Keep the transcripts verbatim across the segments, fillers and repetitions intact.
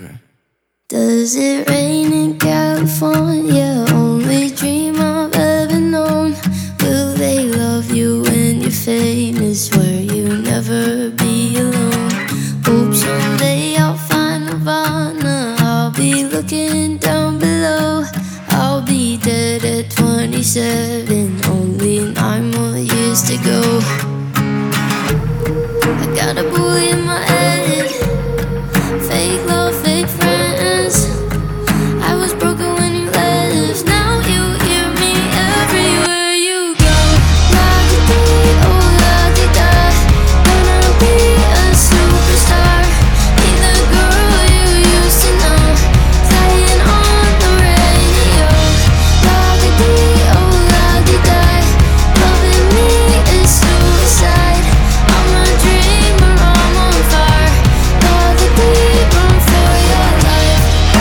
Okay. Does it rain in California? Only dream I've ever known. Will they love you when you're famous, where you never be alone? Hope someday I'll find Nirvana. I'll be looking down below. I'll be dead at twenty-seven, only nine more years to go. I got a bully in my head, fake love, fake friends. I was broken when you left, now you hear me everywhere you go. La-di-dee, oh la-di-da, wanna be a superstar, be the girl you used to know, playing on the radio. La-di-dee, oh la-di-da, loving me is suicide. I'm a dreamer, I'm on fire. La-di-dee, run for your life.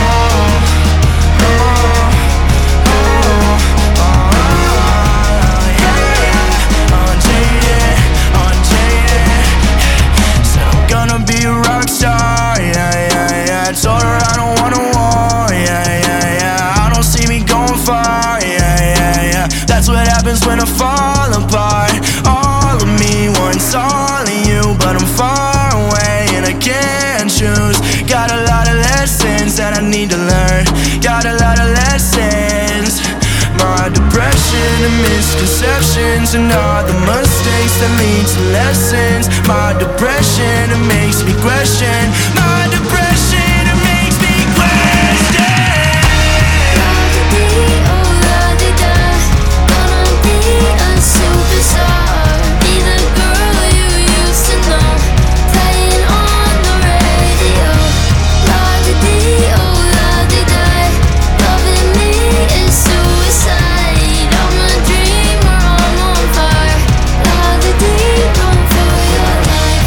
Gonna be a rock star, yeah, yeah, yeah. I told her I don't want a war, yeah, yeah, yeah. I don't see me going far, yeah, yeah, yeah. That's what happens when I fall apart. All of me wants all of you, but I'm far away and I can't choose. Got a lot of lessons that I need to learn. Got a lot of lessons. My depression and misconceptions and all the mistakes that lead to lessons. My depression, it makes me question. My depression, it makes me question. La-di-dee, oh la-di-da, gonna be a superstar, be the girl you used to know, playing on the radio. La-di-dee, oh la-di-da, loving me is suicide. I'm a dreamer, I'm on fire. La-di-dee, run for your life.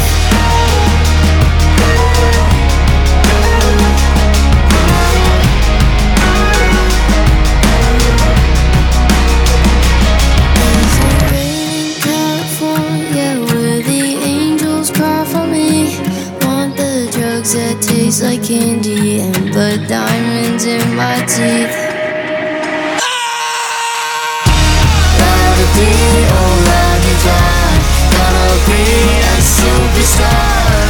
There's a rain in California where the angels cry for me. Want the drugs that taste like candy and blood diamonds in my teeth. La-di-dee, oh la-di-da, gonna be a superstar.